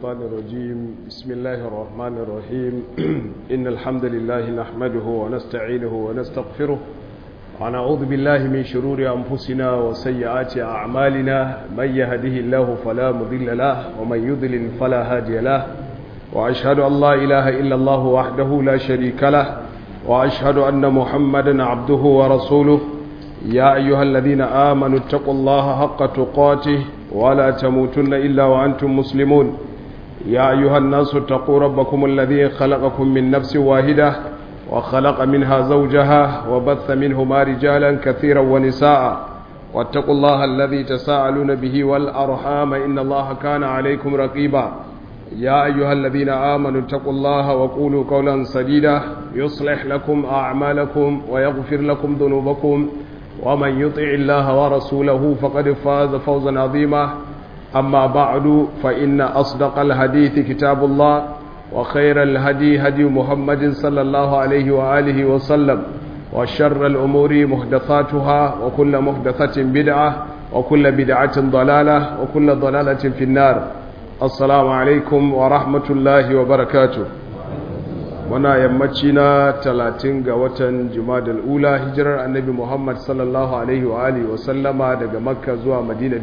الشيطان الرجيم بسم الله الرحمن الرحيم إن الحمد لله نحمده ونستعينه ونستغفره ونعوذ بالله من شرور أنفسنا وسيئات أعمالنا من يهده الله فلا مضل له ومن يضلل فلا هادي له وأشهد أن لا إله إلا الله وحده لا شريك له وأشهد أن محمدا عبده ورسوله يا أيها الذين آمنوا اتقوا الله حق تقاته ولا تموتن إلا وأنتم مسلمون يا أيها الناس اتقوا ربكم الذي خلقكم من نفس واحدة وخلق منها زوجها وبث منهما رجالا كثيرا ونساء واتقوا الله الذي تساءلون به والأرحام إن الله كان عليكم رقيبا يا أيها الذين آمنوا اتقوا الله وقولوا قولا سديدا يصلح لكم أعمالكم ويغفر لكم ذنوبكم ومن يطع الله ورسوله فقد فاز فوزا عظيما أما بعد فإن أصدق الحديث كتاب الله وخير الهدي هدي محمد صلى الله عليه وآله وسلم وشر الأمور محدثاتها وكل محدثة بدعة وكل بدعة ضلالة وكل ضلالة في النار السلام عليكم ورحمة الله وبركاته muna yammaci na 30 ga watan Jumadal Ula hijirar Annabi Muhammad sallallahu alaihi wa alihi wa sallama daga Makka zuwa Madina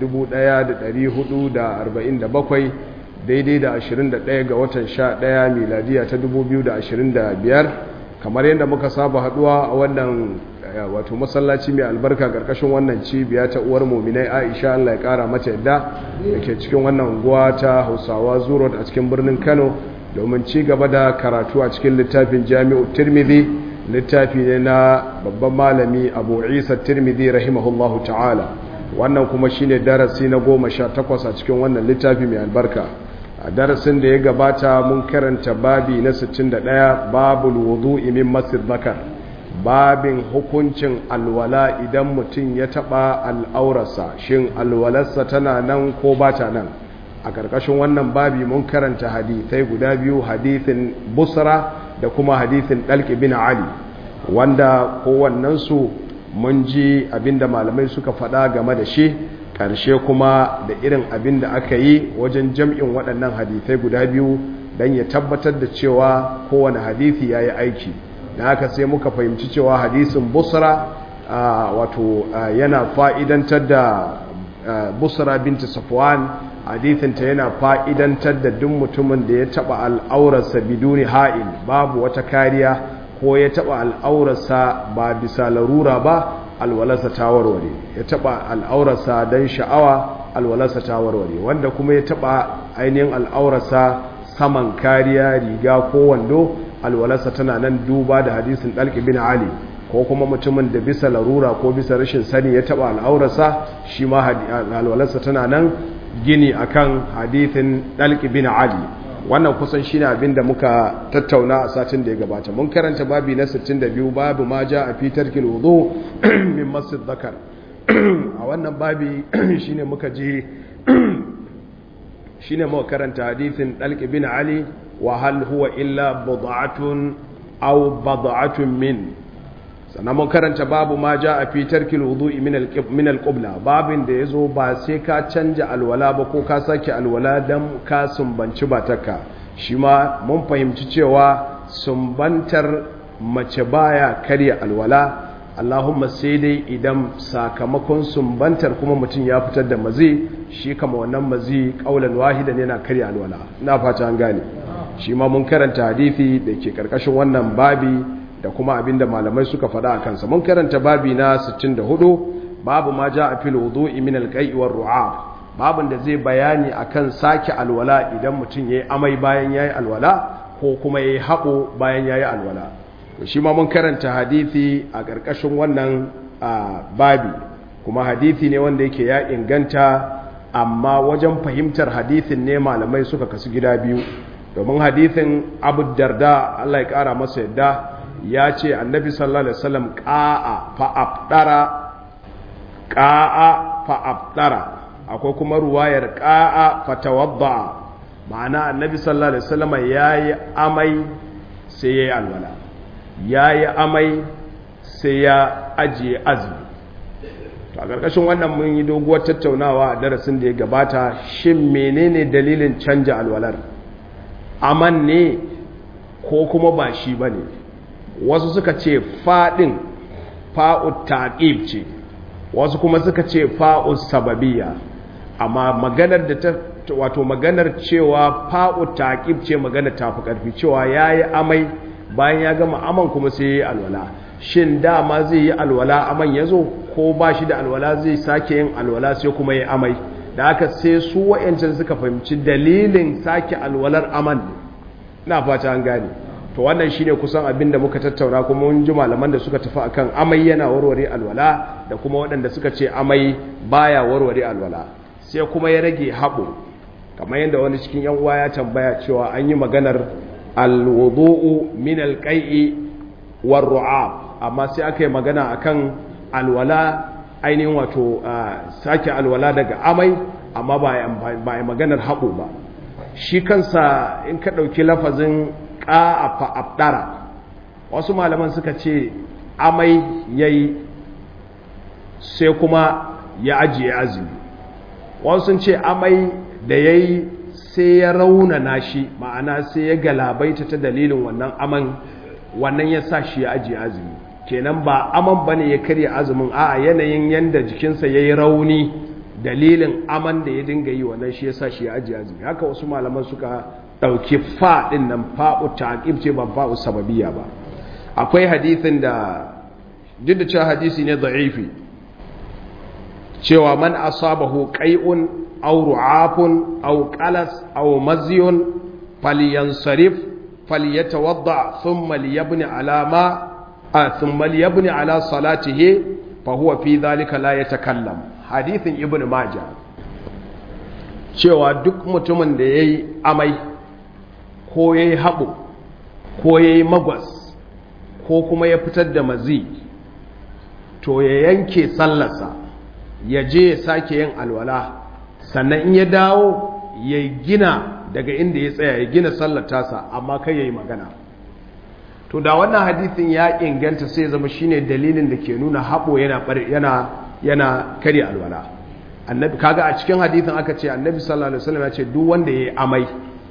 1447 daidai da 21 ga watan 11 miladiya ta 2025 kamar yadda muka saba haduwa a wannan wato masallaci mai albarka karkashin wannan cibiya ta uwar mu'minai Aisha Allah ya kara mata yadda dake cikin wannan unguwa ta Hausawa Zuro a cikin birnin Kano domin ci gaba da karatu a cikin littafin Jami'u Tirmidhi littafi ne na babban malami Abu Isa Tirmidhi rahimahullahu ta'ala wannan kuma shine darasi na 18 a cikin wannan littafi mai albarka a darasin da ya gabata mun karanta babi na 61 babul wudu'i min masjid zakar babin hukuncin alwala idan mutum ya taba al'aurarsa shin alwalarsa tana nan ko ba ta nan a ƙarƙashin wannan babi mun karanta hadithai guda biyu hadithin busra da kuma hadithin ɗalƙi bin ali wanda kowannensu mun ji abinda malamai suka faɗa game da shi ƙarshe kuma da irin abinda aka yi wajen jam'in waɗannan hadithai guda biyu don ya tabbatar da cewa kowane hadithi ya yi aiki da haka sai muka fahimci cewa hadisin busra wato yana fa'idantar da busra binti safwan hadithinta yana fa'idantar da duk mutumin da ya taba al'aurarsa biduni ha'il babu wata kariya ko ya taba al'aurarsa ba bisa larura ba alwalarsa ta warware ya taba al'aurarsa don sha'awa alwalarsa ta warware wanda kuma ya taba ainihin al'aurarsa saman kariya riga ko wando alwalarsa tana nan duba da hadisin ɗalƙi bin ali ko kuma mutumin da bisa larura ko bisa rashin sani ya taba al'aurarsa shi ma alwalarsa tana nan gini akan hadithin Dalqi bin Ali wannan kusan shine abin da muka tattauna a satin da ya gabata mun karanta babi na 62 babu ma a fi tarkil wudu min masjid zakar a wannan babi shine muka ji shine muka karanta hadithin Dalqi bin Ali wa hal huwa illa bud'atun aw bad'atun min sannan mun karanta babu ma a fi tarkil wudu'i min al-qibla babin da yazo ba sai ka canja alwala ba ko ka sake alwala dan ka sumbanci batarka shi ma mun fahimci cewa sumbantar mace baya karya alwala Allahumma sai dai idan sakamakon sumbantar kuma mutum ya fitar da mazi shi kama wannan mazi kaulan wahidan yana karya alwala ina fata an gane shi ma mun karanta hadisi da ke karkashin wannan babi da kuma abinda malamai suka faɗa a kansa mun karanta babi na 64 babu ma a fil wudu'i min al-qai'i war-ru'ab babin da zai bayani akan sake alwala idan mutum yayi amai bayan yayi alwala ko kuma yayi hako bayan yayi alwala to shi ma mun karanta hadisi a ƙarƙashin wannan babi kuma hadisi ne wanda yake ya inganta amma wajen fahimtar hadisin ne malamai suka kasu gida biyu domin hadisin Abu Darda Allah ya kara masa yadda ya ce annabi sallallahu alaihi wasallam qa'a fa afdara akwai kuma ruwayar qa'a fa tawadda ma'ana annabi sallallahu alaihi wasallam yayi amai sai yayi alwala yayi amai sai ya ajiye azumi to a karkashin wannan mun yi doguwar tattaunawa a darasin da ya gabata shin menene dalilin canja alwalar aman ne ko kuma ba shi ba ne. Wasu suka ce faɗin fa'u taƙib ce, wasu kuma suka ce fa'u sababiyya, amma maganar da ta wato maganar cewa fa'u taƙib ce maganar tafi ƙarfi, cewa ya yi amai bayan ya gama aman kuma sai ya yi alwala. Shin dama zai yi alwala aman ya zo, ko ba shi da alwala zai sake yin alwala sai kuma ya amai? Da aka sai su wa'yancan suka fahimci dalilin sake alwalar aman. Na fata an gane. To wannan shi ne kusan abin da muka tattauna, kuma mun ji malaman da suka tafi akan amai yana warware alwala, da kuma waɗanda suka ce amai baya warware alwala. Sai kuma ya rage haɓo, kamar yadda wani cikin yan uwa ya tambaya cewa an yi maganar alwudu'u min alqai'i war ru'ab, amma sai aka yi magana akan alwala ainihin wato sake alwala daga amai, amma ba yi maganar haɓo ba. Shi kansa in ka ɗauki lafazin ƙa'a fa'abdara, wasu malaman suka ce amai ya yi sai kuma ya ajiye azumi. Wasu sun ce amai da ya yi sai ya raunana shi, ma'ana sai ya galabaita ta dalilin wannan aman, wannan ya sa shi ya ajiye azumi. Kenan ba aman ba ne ya karya azumin, a yanayin yadda jikinsa ya yi rauni dalilin aman da ya dinga yi, wannan shi ya sa shi ya ajiye azumi. Haka wasu malaman suka ɗauki faɗin nan, fa'u taƙib ce ba fa'u sababiyya ba. Akwai hadithin da duk da cewa hadisi ne da'ifi, cewa man asabahu qai'un aw ru'afun aw qalas aw mazyun falyansarif falyatawadda thumma liyabni ala salatihi fa huwa fi dhalika la yatakallam. Hadithin ibn majah, cewa duk mutumin da yayi amai ko ya yi haɓo ko ya yi magwas ko kuma ya fitar da mazi, to ya yanke sallarsa, ya je ya sake yin alwala, sannan in ya dawo ya gina daga inda ya tsaya, ya gina sallar tasa, amma kai ya yi magana. To da wannan hadithin ya inganta sai zama shine dalilin da ke nuna haɓo yana karya alwala. Annabi kaga a cikin hadithin aka ce annabi sallallahu alaihi wasallam ya ce duk wanda ya yi amai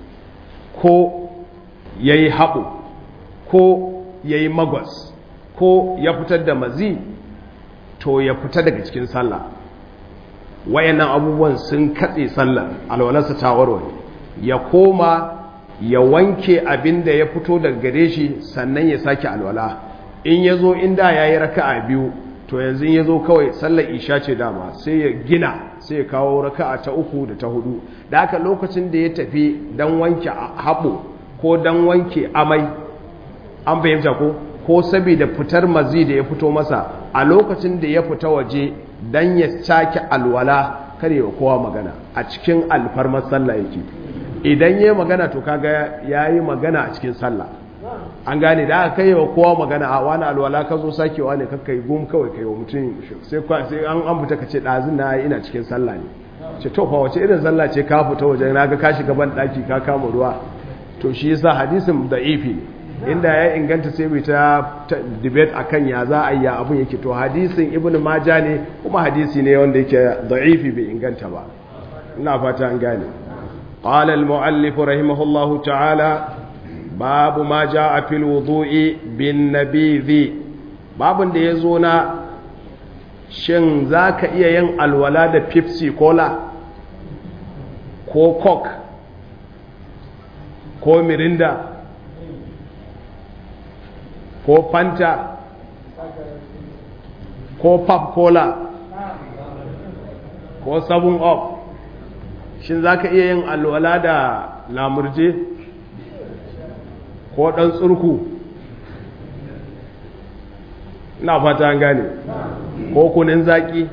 ko ya yi haɓo ko ya yi magwas ko ya fitar da mazi, to ya fita daga cikin sallah. Wayannan abubuwan sun katse sallah, alwalarsa ta warware, ya koma ya wanke abin da ya fito daga gare shi, sannan ya sake alwala. In ya zo inda ya yi raka'a biyu, to yanzu ya zo kawai sallar isha ce dama, sai ya gina, sai ya kawo raka'a ta uku da ta hudu. Da haka lokacin da ya tafi don wanke haɓo ko don wanke amai, an fahimta ko saboda fitar mazi da ya fito masa, a lokacin da ya fita waje don ya sake alwala, kare wa kowa magana, a cikin alfarmar sallah yake. Idan ya magana to kaga ya yi magana a cikin sallah. An gane, da aka kai wa kowa magana, a wani alwala ka zo sakewa ne, kakkai gum kawai kai wa mutum, sai an fita ka ce ɗazin na ina cikin sallah ne. Ce to fa wace irin sallah ce ka fita waje, na ga ka shiga ban ɗaki ka kama ruwa. To shi yasa hadisin da'ifi, inda ya inganta sai mai ta debate akan ya za a yi ya abun yake. To hadisin ibnu majah ne, kuma hadisi ne wanda yake da'ifi, bai inganta ba. Ina fata an gane. Qala al-mu'allif rahimahullahu ta'ala, babu ma ja'a fil wudu'i bin nabidhi. Babun da yazo na shin zaka iya yin alwala da Pepsi Cola ko Coke ko Mirinda ko Fanta ko Pop Cola ko 7up. Shin za ka iya yin alwala da lamurje ko ɗan tsurku? Ina fata an gane. Ko kunin zaki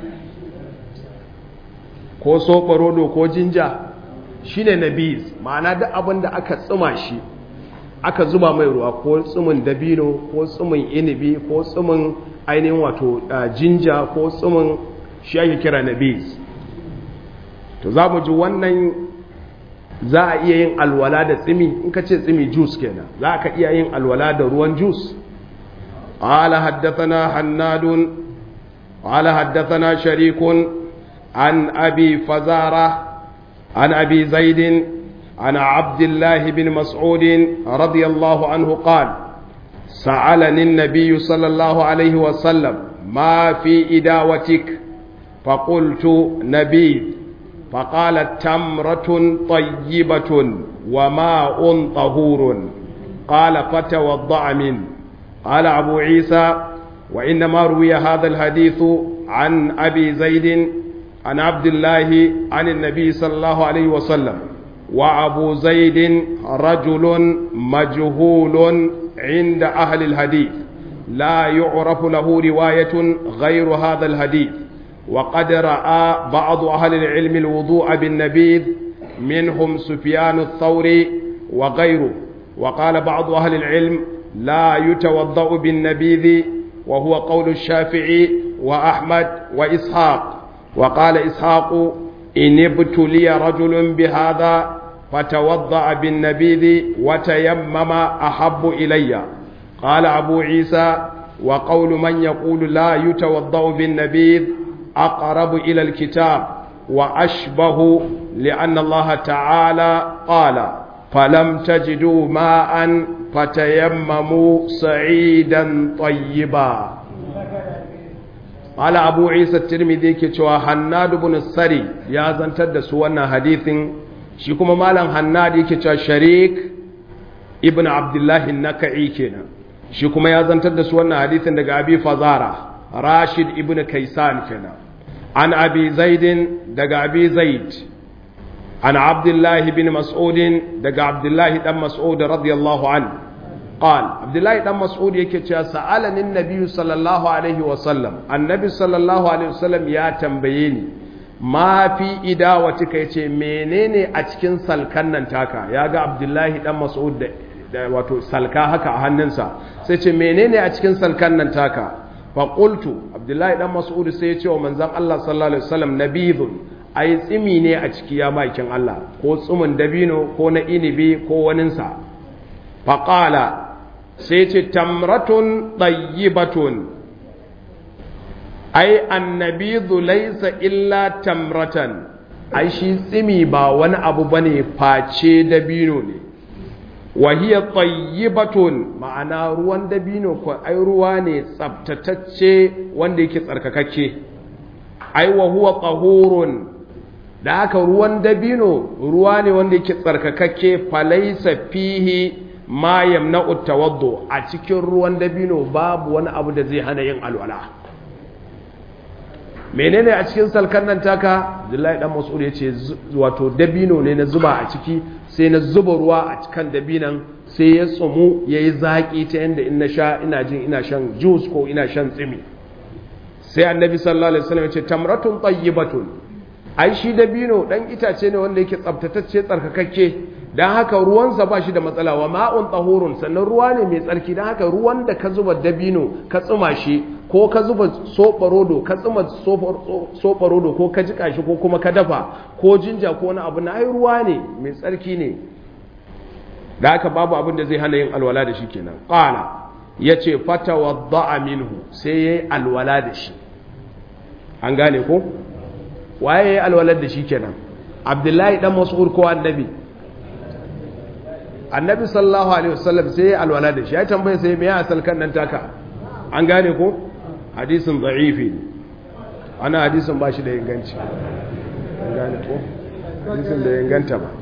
ko soɓarodo ko jinja, shi ne nabiz, ma'ana duk abin da aka tsuma shi aka zuba mai ruwa, ko tsumin dabino ko tsumin inibi ko tsumin ainihin wato jinja ko tsumin, shi ake kira nabiz. To za mu ji wannan za a iya yin alwala da tsimi. In ka ce tsimi juice kenan, za ka iya yin alwala da ruwan juice. Qala haddathana Hannadun qala haddathana Sharikun an Abi Fazara an Abi Zaid عن عبد الله بن مسعود رضي الله عنه قال سألني النبي صلى الله عليه وسلم ما في إداوتك فقلت نبيذ فقال تمرة طيبة وماء طهور قال فتوضأ منه. قال أبو عيسى وإنما روي هذا الحديث عن أبي زيد عن عبد الله عن النبي صلى الله عليه وسلم، وأبو زيد رجل مجهول عند أهل الحديث لا يعرف له رواية غير هذا الحديث، وقد رأى بعض أهل العلم الوضوء بالنبيذ منهم سفيان الثوري وغيره، وقال بعض أهل العلم لا يتوضأ بالنبيذ وهو قول الشافعي وأحمد وإسحاق. وقال إسحاق إن ابتلي رجل بهذا فتوضأ بالنبيذ وتيمم أحب إلي. قال أبو عيسى وقول من يقول لا يتوضأ بالنبيذ أقرب إلى الكتاب وأشبه، لأن الله تعالى قال فلم تجدوا ماء فتيمموا صعيدا طيبا. قال أبو عيسى الترمذي كتوى حناد بن السري يا زنتد سوانا حديث شكما مالا حناد كتوى شريك ابن عبد الله النكعي كنا شكما يا زنتد سوانا حديث دقى أبي فزارة راشد ابن كيسان كنا عن أبي زيد دقى أبي زيد عن عبد الله بن مسعود دقى عبد الله بن مسعود رضي الله عنه قال عبد الله بن مسعود yake cewa sa'alani annabi sallallahu alaihi wasallam, annabi sallallahu alaihi wasallam ya tambaye ni ma fi idawatika, yace menene a cikin salkan nan taka. Ya ga Abdullahi dan Mas'ud da wato salka haka a hannunsa, sai ce menene a cikin salkan nan taka. Fa qultu, Abdullahi dan Mas'ud sai ya ce wa manzon Allah sallallahu alaihi wasallam nabidun, ai tsimi ne a ciki ya makin Allah, ko tsumin dabino ko na inibi ko waninsa. Fa qala, sai ce tamratun ɗayyibatun, ai annabidu laisa illa tamratan, ai shi tsimi ba wani abu bane face dabino ne. Wahiyar ɗayyibatun, ma'ana ruwan dabino ko ai ruwa ne tsabtatacce wanda yake tsarkakakke. Ai wa huwa tahurun, da haka ruwan dabino ruwa ne wanda yake tsarkakakke, falaisa fihi ma yamna'u tawaddu, a cikin ruwan dabino babu wani abu da zai hana yin alwala. Menene a cikin salkan nan taka? Abdullahi dan Mas'ud yace wato dabino ne na zuba a ciki, sai na zuba ruwa a cikin dabinan, sai ya tsumu yayi zaki ta yanda in na sha ina jin ina shan juice ko ina shan tsimi. Sai Annabi sallallahu alaihi wasallam yace tamratun tayyibatun, ai shi dabino dan itace ne wanda yake tsaftatacce tsarkakakke, dan haka ruwansa ba shi da matsala. Wa ma'un tahurun, sannan ruwa ne mai tsarki, dan haka ruwan da ka zuba dabino ka tsuma shi, ko ka zuba soɓarodo ka tsuma soɓarodo, ko ka jika shi ko kuma ka dafa, ko jinja ko wani abu na ai ruwa ne mai tsarki ne, da haka babu abin da zai hana yin alwala da shi kenan. Qala, yace fatawadda'a minhu, sai yayi alwala da shi. An gane ko waye yayi alwala da shi kenan? Abdullahi dan Mas'ud ko Annabi? Annabi sallallahu alaihi wasallam sai ya alwala da shi. Ya tambaye sai me ya asal kan nan taka? An gane ko hadisin da'ifi, ana hadisin ba shi da inganci. An gane ko hadisin da inganta ba.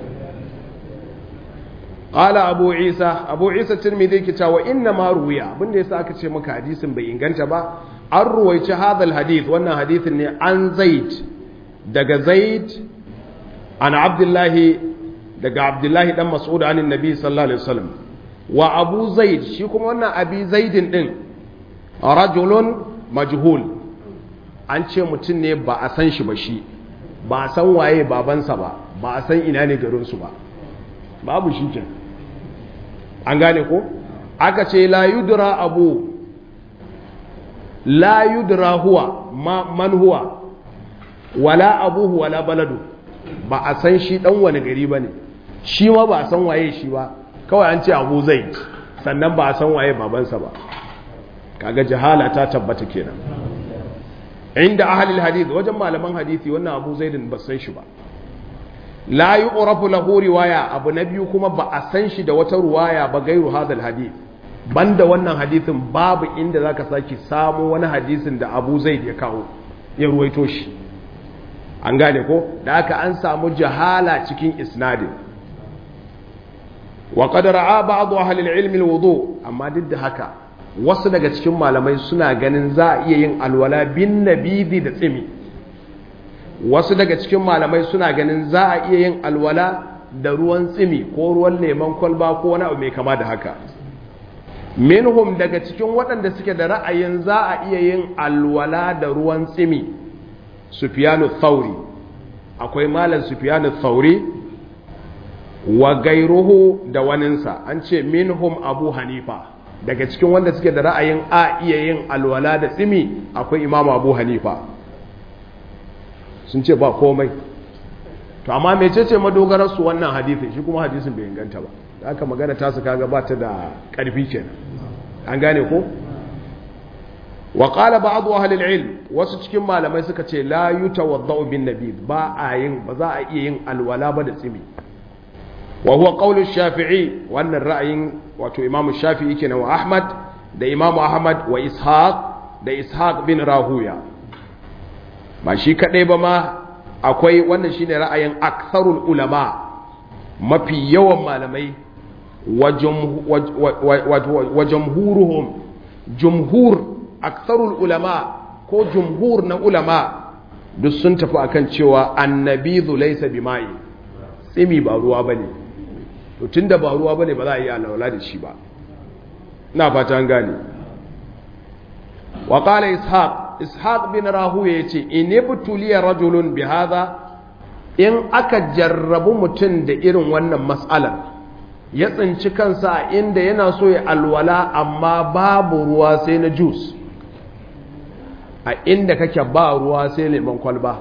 Qala Abu Isa Tirmidhi ke cewa inna ma ruwiya, abinda yasa aka ce maka hadisin bai inganta ba, an ruwaici hadal hadith, wannan hadithin ne an Zaid, daga Zaid an Abdullahi, daga Abdullahi dan Mas'ud anin Nabi sallallahu alaihi wasallam. Wa Abu Zaid, shi kuma wannan Abi Zaidin din rajulun majhul, an ce mutum ne ba a san shi ba, shi ba a san waye babansa ba a san ina ne garinsu ba, babu shi ke. An gane ko aka ce la yudra abu, la yudra huwa man huwa, wala abuhu wala baladu, ba a san shi dan wani gari ba ne, shi ma ba a san waye shi ba, kawai an ce Abu Zaid, sannan ba a san waye babansa ba. Kaga jahala ta tabbata kenan inda ahlul hadith, wajen malaman hadisi wannan Abu Zaidin ba san shi ba. la yu'rafu lahu riwaya, abu na biyu kuma ba a san shi da wata riwaya ba gairu hadal hadith, banda wannan hadisin babu inda zaka saki samu wani hadisin da Abu Zaid ya kawo ya ruwaito shi. An gane ko, da aka an samu jahala cikin isnadin. wa qad ra'a ba'd ahli al-ilm al-wudu, amma duk da haka wasu daga cikin malamai suna ganin za a iya yin alwala bin nabidi da tsimi. Wasu daga cikin malamai suna ganin za a iya yin alwala da ruwan tsimi ko ruwan lemon kwalba ko wani abu mai kama da haka. Minhum, daga cikin waɗanda suke da ra'ayin za a iya yin alwala da ruwan tsimi, Sufyanu Thauri, akwai malam Sufyanu Thauri wa gairuhu da waninsa. An ce minhum Abu Hanifa, daga cikin wanda suke da ra'ayin a iya yin alwala da tsimi akwai Imam Abu Hanifa. Sun ce ba komai. To amma mecece madogarar su wannan hadisin? Shi kuma hadisin bai inganta ba. Da aka magana ta su kaga ba ta da ƙarfi kenan. An gane ko? Wa qala ba'd ahli al-ilm, wasu cikin malamai suka ce la yutawaddau bin nabid, ba za a iya yin alwala ba da tsimi. Wa huwa qawlu Shafi'i, wannan ra'ayin wato Imam Shafi'i kenan, wa Ahmad da Imam Ahmad wa Ishaq bin Rahuya. Ba shi kadai ba ma akwai wannan shine ra'ayin aktharul ulama, mafi yawan malamai wa jumhuruhum, jumhur aktharul ulama ko jumhur na ulama duk sun tafi akan cewa annabidhu laysa bima'i, tsimi ba ruwa bane. To tunda ba ruwa bane ba za a yi alwala da shi ba. Ina fata an gane. Wa qala Ishaq bin Rahuya yace inibtuliya rajulun bi hadha, in aka jarrabu mutum da irin wannan mas'alar, ya tsinci kansa a inda yana so ya alwala amma babu ruwa sai na juice, a inda kake ba ruwa sai lemon kwalba.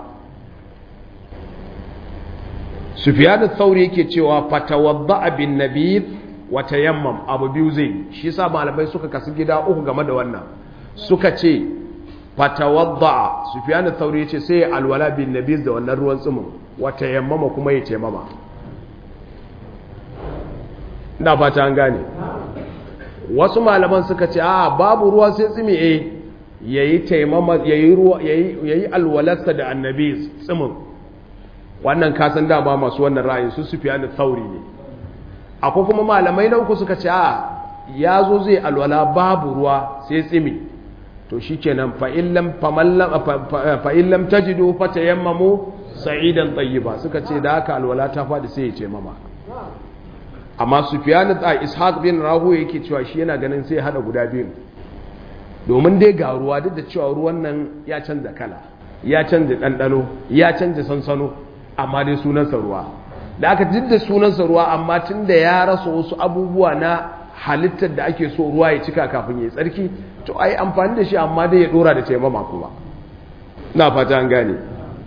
Sufyan al-Thawri yake cewa fatawadda bin nabid wa tayammam, abu biyu zai. Shi yasa malamai suka kasu gida uku game da wannan. Suka ce fatawadda, Sufyan al-Thawri yace sai alwala bin nabid da wannan ruwan tsumin, wa tayammama kuma ya tayammama. Ina fata an gane. Wasu malaman suka ce a babu ruwa sai tsimi, yayi tayammama, yayi ruwa, yayi alwalarsa da annabi tsimin. Wannan kasan dama masu wannan ra'ayin su Sufyan al-Thawri ne. Akwai kuma malamai na uku suka ce a yazo zai alwala babu ruwa sai tsimi, to shikenan fa illam tajidu fatayammamu sa'idan tayyiba, suka ce da haka alwala ta fadi sai ya ce mama. Amma Sufyan Ishaq bin Rahu yake cewa shi yana ganin sai ya hada guda biyu, domin dai ga ruwa, duk da cewa ruwan nan ya canza kala, ya canza ɗanɗano, ya canza sansano, amma dai sunansa ruwa. Da aka jidda sunansa ruwa, amma tun da ya rasa wasu abubuwa na halittar da ake so ruwa ya cika kafin ya tsarki, to ai amfani da shi, amma dai ya dora da taimama kuma. Na fata an gane.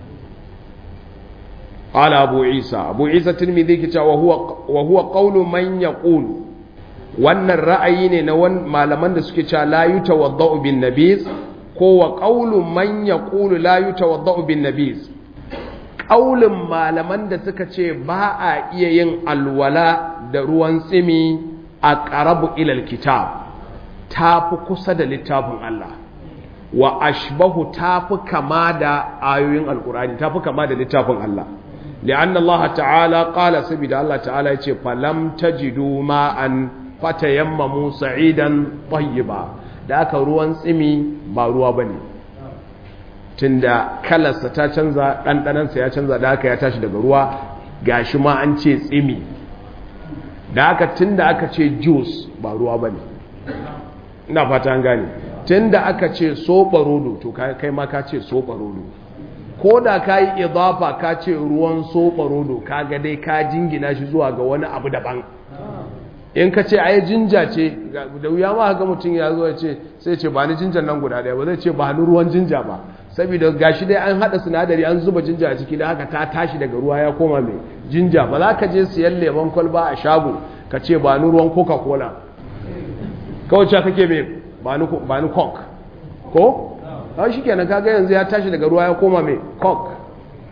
قال أبو عيسى الترمذي كتا وهو قول من يقول wannan ra'ayi ne na malaman da suke cewa la yutawaddau bin nabiz, ko wa qawlu man yaqulu la yutawaddau bin nabiz, qaulin malaman da suka ce ba a iya yin alwala da ruwan tsimi a qarabu ila alkitab, tafi kusa da littafin Allah, wa ashbahu tafi kama da ayoyin alqur'ani, tafi kama da littafin Allah. لأن الله تعالى قال سبيل الله تعالى يقول فلم تجدوا ماء فتيمموا سعيدا طيبا, da aka ruwan tsimi ba ruwa bane, tunda kalarsa ta canza, ɗanɗanansa ya canza, da aka ya tashi daga ruwa, gashi ma an ce tsimi. Da aka tunda aka ce juice ba ruwa bane. Ina fata an gane. Tunda aka ce soɓarodo, to kai ma ka ce soɓarodo. Ko da ka yi idafa ka ce ruwan soɓarodo, ka ga dai ka jingina shi zuwa ga wani abu daban. In ka ce ai jinja ce, da wuya ma ga mutum ya zo ya ce, sai ce ba ni jinjan nan guda ɗaya, ba zai ce ba ni ruwan jinja ba, saboda gashi dai an haɗa sinadari an zuba jinja a ciki, da haka ta tashi daga ruwa ya koma mai jinja. Ba za ka je siyan lemon kwalba a shago ka ce ba ni ruwan coca cola, kawai ce kake mai ba ni coke ko? Shi kenan kaga yanzu ya tashi daga ruwa ya koma mai coke.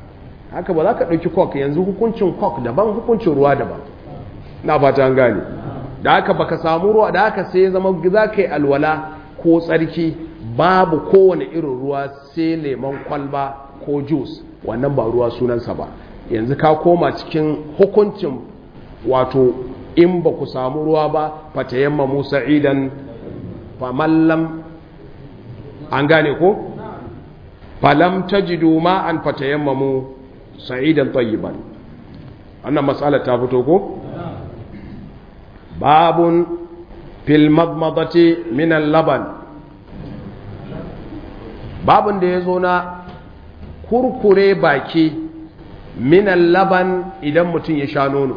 haka ba za ka ɗauki coke yanzu hukuncin coke daban hukuncin ruwa daban na fata an gane da haka baka samu ruwa da haka sai zama za ka yi alwala ko tsarki babu kowane irin ruwa sai lemon kwalba ko juice wannan ba ruwa sunansa ba yanzu ka koma cikin hukuncin wato in ba ku samu ruwa ba fatayamma musa idan famallam an gane ko falam tajidu ma an fatayamma mu sa'idan tayyiban wannan mas'alar ta fito ko babun fil madmadati min al-laban babun da yazo na kurkure baki min al-laban idan mutun ya sha nono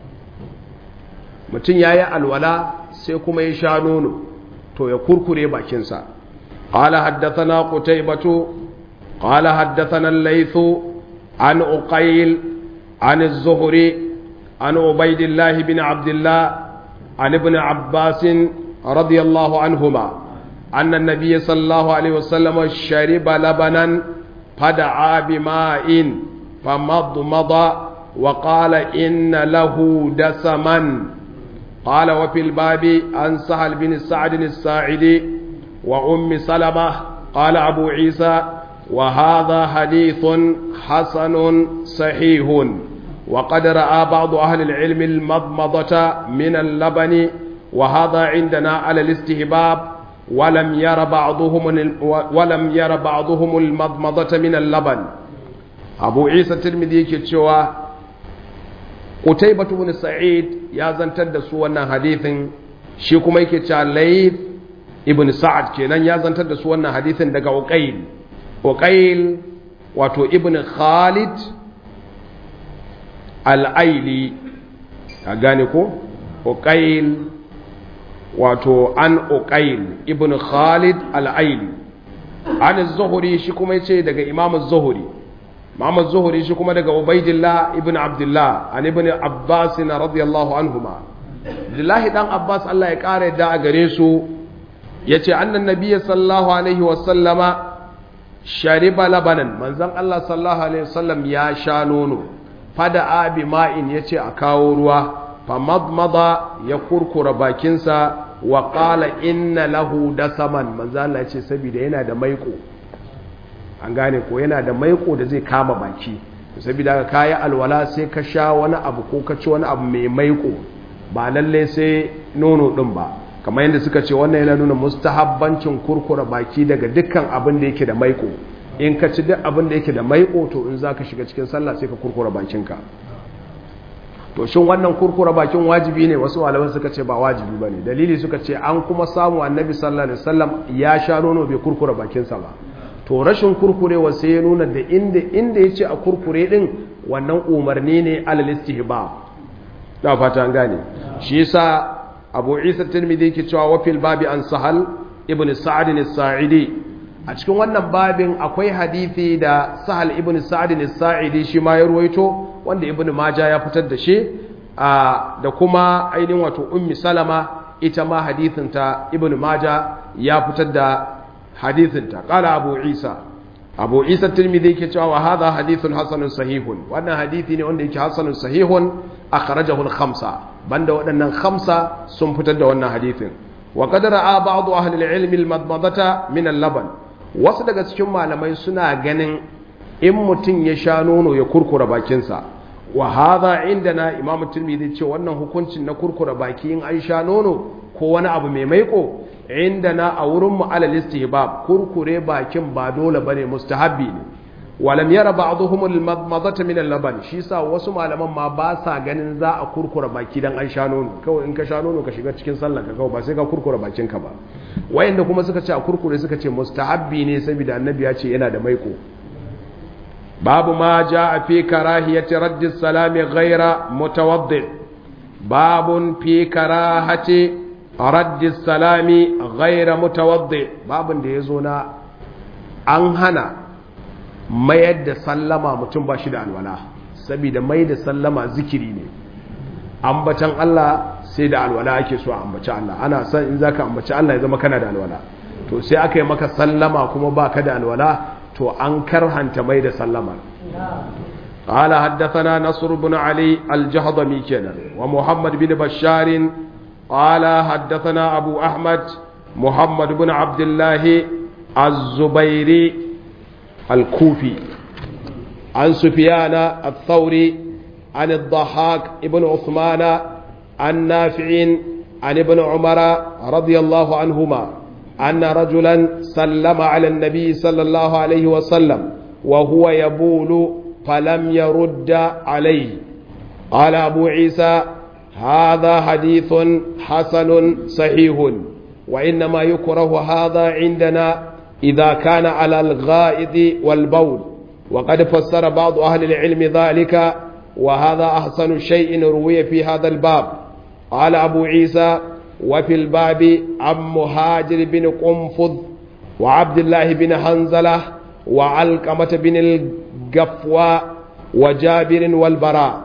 mutun yayi alwala sai kuma ya sha nono to ya kurkure bakinsa qala haddathana qutaybatu qala haddathana al-laythu an uqayl an az-zuhri an ubaydillah ibn abdullah عن ابن عباس رضي الله عنهما أن النبي صلى الله عليه وسلم شرب لبنا فدعا بماء فمضمض وقال إن له دسما قال وفي الباب عن سهل بن سعد الساعدي وأم سلمة قال أبو عيسى وهذا حديث حسن صحيح وقد رأى بعض أهل العلم المضمضة من اللبن وهذا عندنا على الاستهباب ولم ير بعضهم المضمضة من اللبن أبو عيسى الترمذي كتشوى قتيبة بن سعيد يا زنتد سوانا حديث شيكما يكتشى ليث ابن سعد كينان يا زنتد سوانا حديث دقا وقيل واتو ابن خالد al'aili a gane ko? uqail wato an uqail ibn khalid al'aili an zuhuri shi kuma yace daga imam zuhuri imam zuhuri shi kuma daga ubaidillah ibn abdullah an ibn abbas radiyallahu anhuma lillahi dan abbas Allah ya kare da a gare su yace annan nabiyyi sallallahu alaihi wasallama shariba labanan manzon Allah sallallahu alaihi wasallam ya sha nono fada abi ma'in ya ce a kawo ruwa famadmada ya kurkura bakinsa wa qala inna lahu dasaman manzo Allah ya ce saboda yana da maiko an gane ko yana da maiko da zai kama baki saboda ka kai alwala sai ka sha wani abu ko ka ci wani abu mai maiko ba lalle sai nono din ba kamar yadda suka ce wannan yana nuna mustahabbancin kurkura baki daga dukkan abin da yake da maiko in ka ci duk abin da yake da maiƙo to in za ka shiga cikin sallah sai ka kurkura bakinka to shin wannan kurkura bakin wajibi ne wasu malaman suka ce ba wajibi ba ne dalili suka ce an kuma samu annabi sallallahu alaihi wasallam ya sha nono bai kurkura bakinsa ba to rashin kurkurewa sai ya nuna da inda ya ce a kurkure din wannan umarni ne alal istihbab da fata an gane shi yasa Abu Isa Tirmidhi yake cewa wa fil babi an Sahal ibn Sa'd as-Sa'idi a cikin wannan babin akwai hadithi da Sahal ibn Sa'd as-Sa'idi shi ma ya ruwaito wanda Ibn Majah ya fitar da shi da kuma ainihin wato Ummi Salama ita ma hadithin ta Ibn Majah ya fitar da hadithin ta qala Abu Isa Tirmidhi yake cewa wa hadha hadithun hasanun sahihun wannan hadithi ne wanda yake hasanun sahihun akhrajahu al-khamsa banda waɗannan khamsa sun fitar da wannan hadithin wa qad ra'a ba'd ahli al-ilm al-madmadata min al-laban wasu daga cikin malamai suna ganin in mutum ya sha nono ya kurkura bakinsa wa hadha indana imam tirmidhi ce wannan hukuncin na kurkura baki in an sha nono ko wani abu mai maiko indana a wurin mu alal istihbab kurkure bakin ba dole bane mustahabbi ne walam yara ba'dhum al-madmadata min al-laban shi sa wasu malaman ma ba sa ganin za a kurkura baki dan an sha nono kawai in ka sha nono ka shiga cikin sallar ka kawai ba sai ka kurkura bakin ka ba wayanda kuma suka ce a kurkure suka ce mustahabbi ne saboda annabi ya ce yana da maiko babu ma jaa fi karahiyati raddi salami ghayra mutawaddi babun fi karahati raddi salami ghayra mutawaddi babun da yazo na an hana mayar da sallama mutum ba shi da alwala saboda mai da sallama zikiri ne ambatan Allah sai da alwala ake so a ambaci Allah ana son in zaka ambaci Allah ya zama kana da alwala to sai aka yi maka sallama kuma baka da alwala to an karhanta mai da sallama قال حدثنا نصر بن علي الجهضمي كان ومحمد بن بشار قال حدثنا أبو أحمد محمد بن عبد الله الزبيري الكوفي عن سفيان الثوري عن الضحاك ابن عثمان عن نافع عن ابن عمر رضي الله عنهما أن رجلا سلم على النبي صلى الله عليه وسلم وهو يبول فلم يرد عليه. قال أبو عيسى هذا حديث حسن صحيح وإنما يكره هذا عندنا إذا كان على الغائط والبول، وقد فسر بعض أهل العلم ذلك، وهذا أحسن شيء روي في هذا الباب. قال أبو عيسى وفي الباب عن مهاجر بن قنفذ وعبد الله بن حنزلة وعلقمة بن القفوى وجابر والبراء.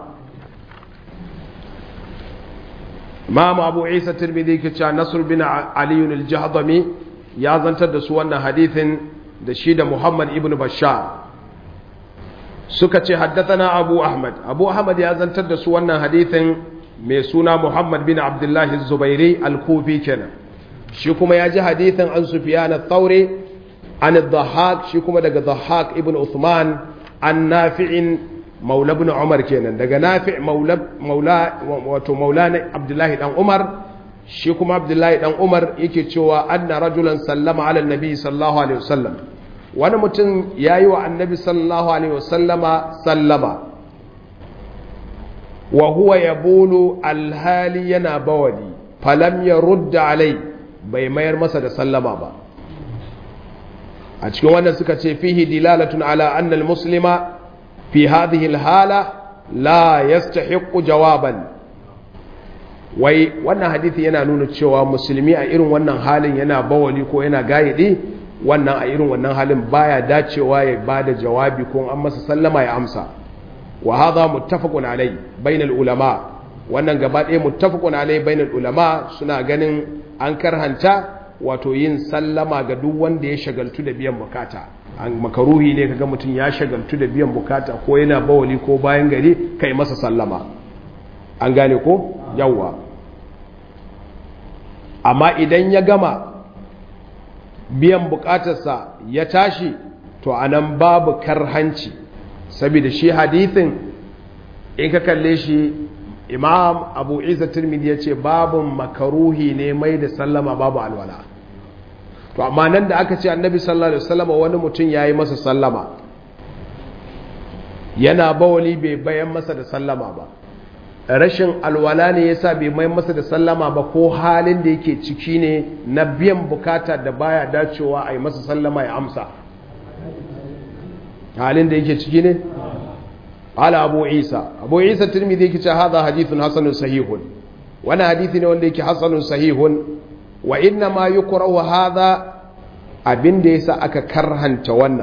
إمام أبو عيسى الترمذي كتشا نصر بن علي الجهضمي يا زنتر da su wannan hadithin da shi da Muhammad ibn Bashar suka ce haddathana Abu Ahmad ya zantar da su wannan hadithin mai suna Muhammad bin Abdullah az-Zubairi al-Kufi kenan, shi kuma ya ji hadithin an Sufyan ath-Thawri an ad-Dhahhak, shi kuma daga Dhahhak ibn Uthman an Nafi'in maula ibn Umar kenan, daga Nafi' maula Abdullahi dan Umar, shi kuma Abdullahi dan Umar yake cewa anna rajulan sallama ala nabi sallallahu alaihi wasallam, wani mutum yayi wa annabi sallallahu alaihi wasallama sallama wa huwa yabulu alhali yana bawali falam yarudda alai, bai mayar masa da sallama ba. A cikin wannan suka ce fihi dilalatun ala anna almuslima fi hadhihi alhala la yastahiqqu jawaban, wai wannan hadisi yana nuna cewa musulmi a irin wannan halin yana bawali ko yana gayidi, wannan a irin wannan halin baya dacewa ya bada jawabi ko an masa sallama ya amsa. wa hadha muttafaqun alai bainal ulama, wannan gaba ɗaya muttafaqun alai bainal ulama suna ganin an karhanta wato yin sallama ga duk wanda ya shagaltu da biyan bukata. An makaruhi ne kaga mutum ya shagaltu da biyan bukata ko yana bawali ko bayan gari kai masa sallama, an gane ko yawwa. Amma idan ya gama biyan bukatarsa ya tashi to anan babu karhanci, saboda shi hadithin in ka kalle shi Imam Abu Isa Tirmidhi ya ce babun makaruhi ne mai da sallama babu alwala. To amma nan da aka ce annabi sallallahu alaihi wasallam wani mutum yayi masa sallama yana bawali bai bayan masa da sallama ba, rashin alwala ne yasa bai mai masa da sallama ba ko halin da yake ciki ne na biyan bukata da baya dacewa a yi masa sallama ya amsa, halin da yake ciki ne. Ala Abu Isa Tirmidhi yake cewa hadha hadithun hasanun sahihun, wani hadithi ne wanda yake hasanun sahihun, wa inna ma yukrahu hadha, abinda yasa aka karhanta wannan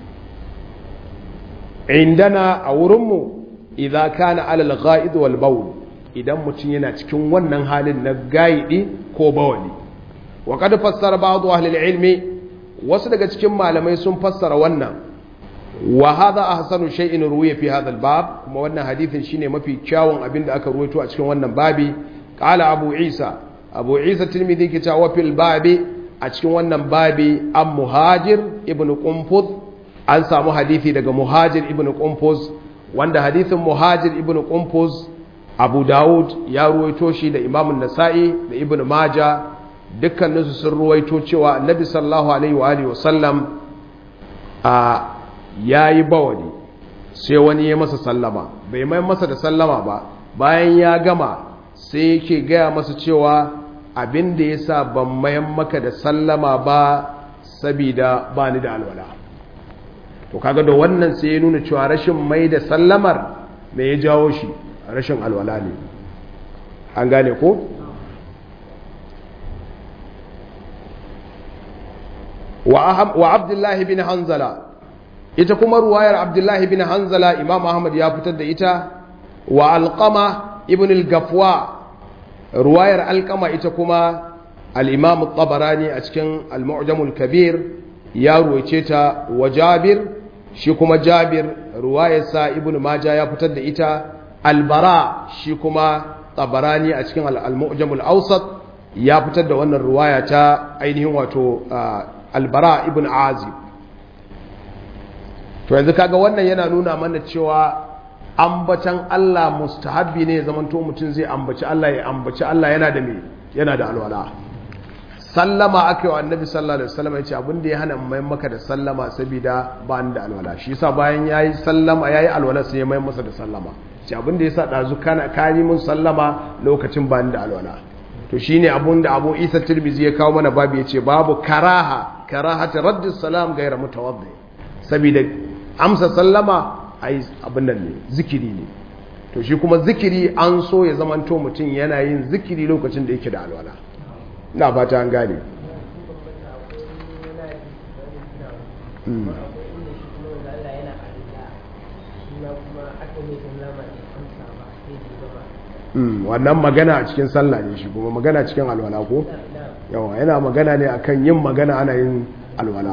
indana a wurinmu idza kana ala al-ghaid wal bawl, idan mutum yana cikin wannan halin na gaidi ko bawali. Wa qad fassara ba'd ahli al-ilmi, wasu daga cikin malamai sun fassara wannan, wa hadha ahsanu shay'in ruwiya fi hadha al-bab, kuma wannan hadithin shine mafi kyawun abinda aka ruwaito a cikin wannan babi. Qala Abu Isa Tirmidhi ke cewa fil babi, a cikin wannan babi an Muhajir ibn Qunfuz, an samu hadithi daga Muhajir ibn Qunfuz, wanda hadithin Muhajir ibn Qunfuz Abu Dawud ya ruwaito shi da Imam Nasa'i da Ibn Majah, dukkaninsu sun ruwaito cewa Annabi sallallahu alaihi wa alihi wasallam yayi bawali sai wani ya masa sallama, bai mai masa da sallama ba, bayan ya gama sai yake gaya masa cewa abin da yasa ban mayan maka da sallama ba sabida bani da alwala. To kaga da wannan sai ya nuna cewa rashin mai da sallamar me ya jawo shi, rashin alwala ne, an gane ko. wa Abdullahi bin Hanzala, ita kuma ruwayar Abdullahi bin Hanzala Imam Ahmad ya fitar da ita, wa Alqama ibn al-Gafwa, ruwayar Alqama ita kuma al-Imam at-Tabarani a cikin al-Mu'jam al-Kabir ya ruwaice ta, wa Jabir shi kuma Jabir ruwayarsa Ibn Majah ya fitar da ita. Al-Bara shi kuma Tabarani a cikin Al-Mu'jam al-Awsat ya fitar da wannan ruwaya ta ainihin wato Al-Bara ibn Azib. To yanzu kaga wannan yana nuna mana cewa ambatan Allah mustahabbi ne, zaman to mutum zai ambaci Allah, ya ambaci Allah yana da me, yana da alwala. Sallama aka yi wa annabi sallallahu alaihi wasallam, ya ce abin da ya hana mai maka da sallama saboda ba ni da alwala. Shi yasa bayan yayi sallama yayi alwala sai ya mai masa da sallama. Ce abin da yasa dazu kana kani mun sallama lokacin ba ni da alwala. To shine abun da Abu Isa Tirmidhi ya kawo mana babu, yace babu karahati raddis salam ghayra mutawaddi. Saboda amsa sallama ai abin nan ne, zikiri ne. To shi kuma zikiri an so ya zamanto mutum yana yin zikiri lokacin da yake da alwala. Ina fata an gane. Wannan magana a cikin sallah ne, shi kuma magana cikin alwala ko? Yawa yana magana ne akan yin magana ana yin alwala.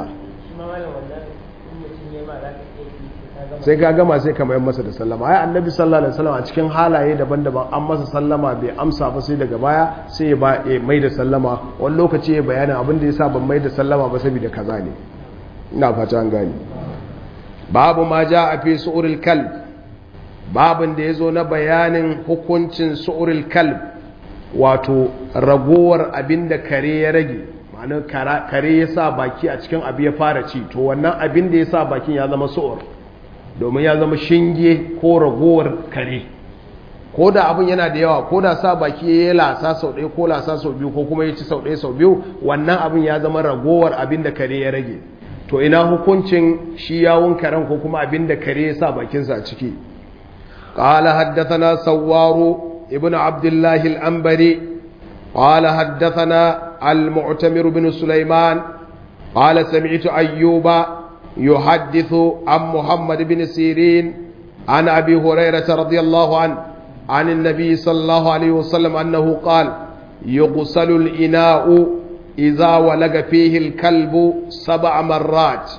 Sai ka gama sai ka mayar masa da sallama. Ai annabi sallallahu alaihi wasallam a cikin halaye daban-daban an masa sallama bai amsa ba, sai daga baya sai ya mai da sallama. Wani lokaci ya bayana abin da yasa ban mai da sallama ba saboda kaza ne. Ina fata an gani. Babu ma a fi su'uril kalb. Babin da yazo na bayanin hukuncin su'uril kalb, wato ragowar abinda kare ya rage. Ma'ana kare ya sa baki a cikin abu ya fara ci, to wannan abin da ya sa bakin ya zama su'ur, domin ya zama shinge ko ragowar kare. Ko da abin yana da yawa, ko da sa baki ya yi lasa sau ɗaya ko lasa sau biyu ko kuma ya ci sau ɗaya sau biyu, wannan abin ya zama ragowar abin da kare ya rage. To ina hukuncin shi yawun karen ko kuma abin da kare ya sa bakinsa a ciki. قال حدثنا سوار ابن عبد الله الأنبري قال حدثنا المعتمر بن سليمان قال سمعت أيوب يحدث عن محمد بن سيرين عن أبي هريرة رضي الله عنه عن النبي صلى الله عليه وسلم أنه قال يغسل الإناء إذا ولغ فيه الكلب 7 مرات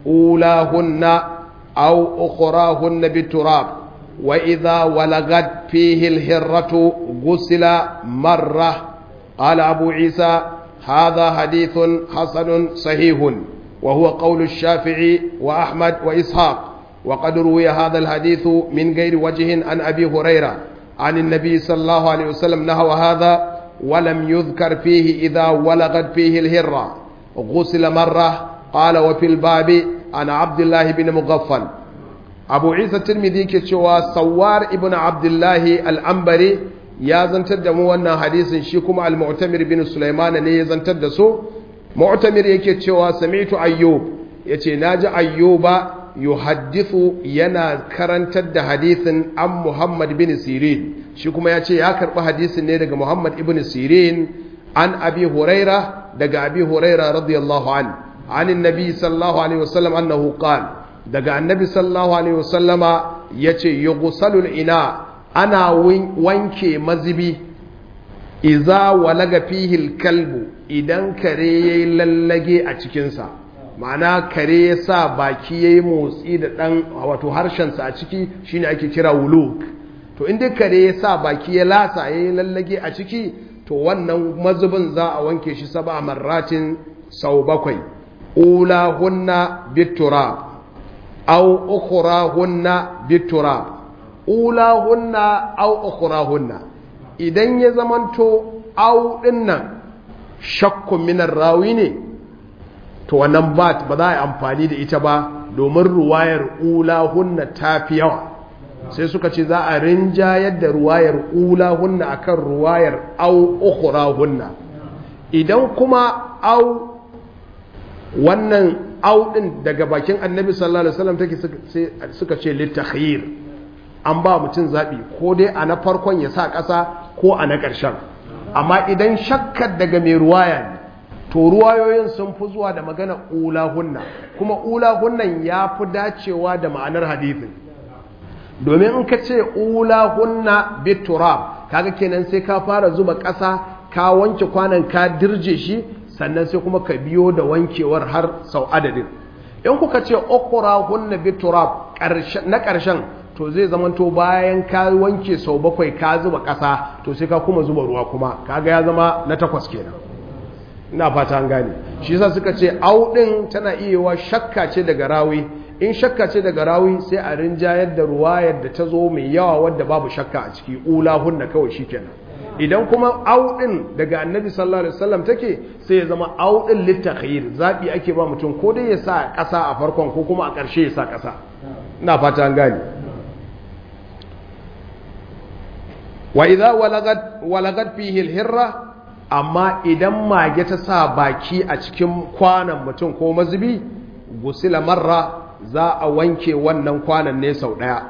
أولاهن أو أخراهن بالتراب وإذا ولغت فيه الهرة غسل مرة. قال أبو عيسى هذا حديث حسن صحيح وهو قول الشافعي وأحمد وإسحاق، وقد روي هذا الحديث من غير وجه عن أبي هريرة عن النبي صلى الله عليه وسلم نحو هذا، ولم يذكر فيه إذا ولغت فيه الهرة غسل مرة. قال وفي الباب عن عبد الله بن مغفل. Abu Isa Tirmidhi ke cewa Sawwar ibn Abdullahi al-Anbari ya zantar da mu wannan hadisin, shi kuma al-Mu'tamir bin Sulaiman ne ya zantar da su. Mu'tamir yake cewa sami'tu Ayyub, yace naji Ayyuba yuhaddithu yana karantar da hadisin an Muhammad bin Sirin, shi kuma yace ya karbi hadisin ne daga Muhammad ibn Sirin an Abi Huraira, daga Abi Huraira radiyallahu anhu an annabi sallallahu alaihi wasallam annahu qala, daga annabi sallallahu alaihi wasallama yace yughsalul ina, ana wanke mazibi iza walaga fihi kalbu, idan kare yayi lallage a cikin sa, ma'ana kare ya sa baki yayi motsi da dan wato harshen sa a ciki, shine ake kira wuluk. To inda kare ya sa baki ya lasa yayi lallage a ciki, to wannan mazubin za a wanke shi 7 marratin, sau 7. Ulahunna biturab aw ukhrahunna biturab. Ulahunna aw ukhrahunna, idan ya zamanto aw dinnan shakkun minar rawi ne, to wannan ba za a yi amfani da ita ba, domin ruwayar ulahunna ta fi yawa. Sai suka ce za a rinjayar da ruwayar ulahunna akan ruwayar aw ukhrahunna. Idan kuma aw, wannan au din daga bakin annabi sallallahu alaihi wasallam take, suka ce litakhyir, an ba mutum zabi ko dai a na farkon ya sa ƙasa ko a na ƙarshen. Amma idan shakkar daga mai ruwaya ne, to ruwayoyin sun fi zuwa da magana ulahunna, kuma ulahunnan ya fi dacewa da ma'anar hadithin. Domin in ka ce ulahunna biturab, kaga kenan sai ka fara zuba ƙasa, ka wanke kwanan ka dirje shi, sannan sai kuma ka biyo da wankewar har sau adadin. in kuka ce ukurahunna biturab na ƙarshen to zai zamanto bayan ka wanke sau 7 ka zuba ƙasa to sai ka kuma zuba ruwa kuma kaga ya zama na 8 kenan. ina fata an gane. shi yasa suka ce au din tana iya shakka ce daga rawi, in shakka ce daga rawi sai a rinjayar da ruwayar da ta zo mai yawa wadda babu shakka a ciki ulahunna kawai shikenan. idan kuma au din daga annabi sallallahu alaihi wasallam take sai ya zama au din litakhyir, zabi ake ba mutum ko dai ya sa ƙasa a farkon ko kuma a ƙarshe ya sa ƙasa. ina fata an gane. wa idza walagat fihi alhirra, amma idan mage ta sa baki a cikin kwanan mutum ko mazubi, gusila marra, za a wanke wannan kwanan ne sau ɗaya.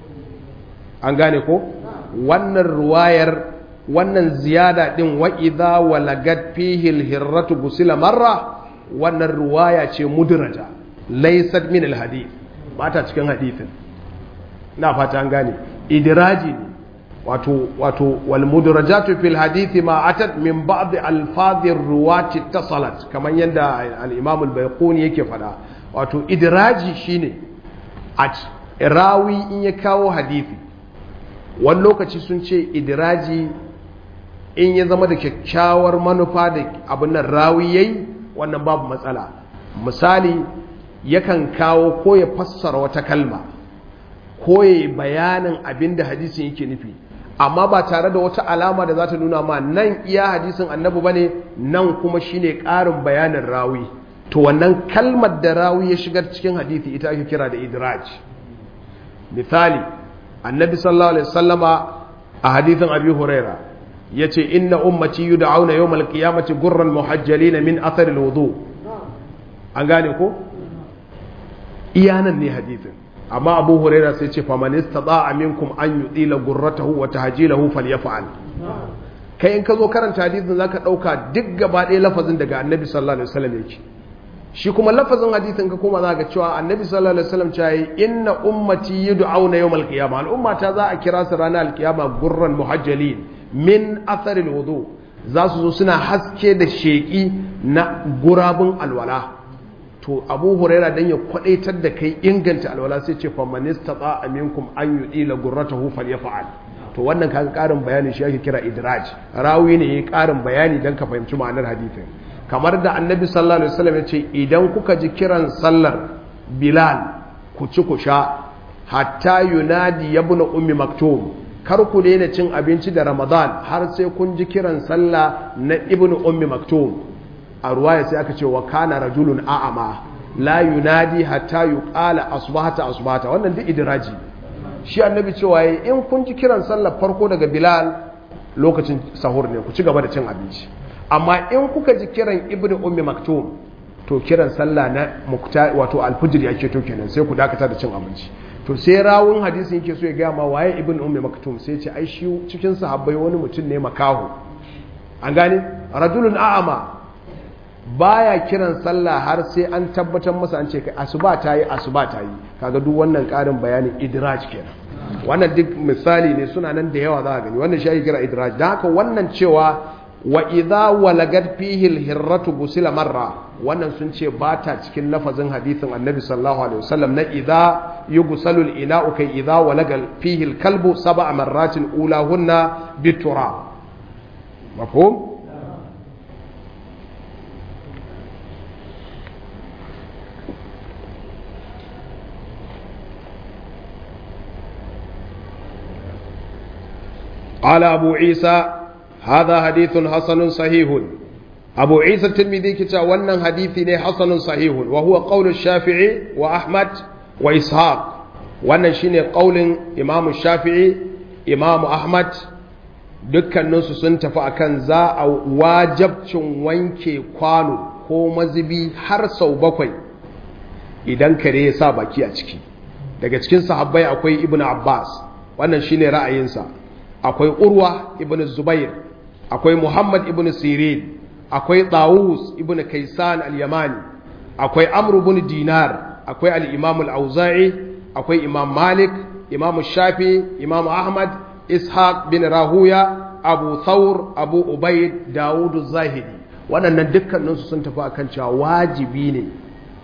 an gane ko wannan ruwayar, wannan ziyada din wa idza walagat fihi alhirratu gusila marra, wannan ruwaya ce mudraja laysat min alhadith, ba ta cikin hadithin. na fata an gane. idraji ne wato wal mudrajatu fil hadithi ma atat min ba'd alfadhir ruwati tasalat, kaman yanda al-imam al-bayquni yake fada. wato idraji shine a rawi in ya kawo hadithi, wani lokaci sun ce idraji in ya zama da kyakkyawar manufa da abin nan rawi yayi, wannan babu matsala. misali yakan kawo ko ya fassara wata kalma ko ya bayanin abinda hadisin yake nufi, amma ba tare da wata alama da za ta nuna ma nan iya hadisin annabi ba ne, nan kuma shine ƙarin bayanin rawi. to wannan kalmar da rawi ya shigar cikin hadisi ita ake kira da idraj. misali annabi sallallahu alaihi wasallama a hadisin abi huraira yace inna ummati yud'auna yawmal qiyamati gurran muhajjalin min athar alwudu. an gane ko iyanan ne hadisin, amma abu huraira sai ce faman istata'a minkum an yudila gurratahu wa tahjilahu falyaf'al. kai in ka zo karanta hadisin zaka dauka duk gaba ɗaya lafazin daga annabi sallallahu alaihi wasallam yake, shi kuma lafazin hadisin ka koma zaka cewa annabi sallallahu alaihi wasallam ya yi inna ummati yud'auna yawmal qiyamah, al'ummata za a kira su ranar alqiyama gurran muhajjalin min athar alwudu, za su zo suna haske da sheki na gurabun alwala. to abu huraira dan ya kwadaitar da kai inganta alwala sai ce fa man istata'a minkum an yudila gurratahu falyaf'al. to wannan kaga karin bayani shi ake kira idraj, rawi ne yayin karin bayani dan ka fahimci ma'anar hadisin. kamar da annabi sallallahu alaihi wasallam ya ce idan kuka ji kiran sallar bilal ku ci ku sha hatta yunadi ibn ummi maktum, kar ku daina cin abinci da ramadan har sai kun ji kiran sallah na ibn ummi maktum. a ruwaya sai aka ce wa kana rajulun a'ama la yunadi hatta yuqala asbahata asbahata, wannan duk idraji. shi annabi cewa in kun ji kiran sallar farko daga bilal lokacin sahur ne, ku ci gaba da cin abinci, amma in kuka ji kiran ibnu ummi maktum to kiran sallah na mukta wato alfujr yake to kenan sai ku dakata da cin abinci. to sai rawun hadisin yake so ya ga ma waye ibnu ummi maktum, sai ce ai shi cikin sahabbai wani mutum ne makaho. an gane rajulun a'ama baya kiran sallah har sai an tabbatar masa an ce kai asuba ta yi kaga duk wannan karin bayanin idraj kenan. wannan duk misali ne suna nan da yawa za a gani, wannan shi ake kira idraj. dan haka wannan cewa wa idza walagat fihi alhirratu gusila marra, wannan sun ce ba ta cikin lafazin hadisin annabi sallallahu alaihi wasallam na idza yughsalu al-ina'u kai idza walaga fihi al-kalbu sab'a marratin ulahunna biturab. mafhum. قال أبو عيسى هذا حديث حسن صحيح. أبو عيسى الترمذي كتاب ونن حديث حسن صحيح وهو قول الشافعي وأحمد وإسحاق. ونن شيني قول إمام الشافعي إمام أحمد dukkaninsu sun tafi akan za a wajabcin wanke kwano ko mazubi har sau 7 idan kare ya sa baki a ciki. daga cikin sahabbai akwai ibnu abbas, wannan shine ra'ayinsa. akwai urwa ibn zubair, akwai muhammad ibn sirin, akwai tawus ibn kaisan al-yamani, akwai amr ibn dinar, akwai al-imam al-auza'i, akwai imam malik, imam shafi, imam ahmad, ishaq bin rahuya, abu thawr, abu ubayd, dawud az-zahidi. waɗannan dukkaninsu sun tafi akan cewa wajibi ne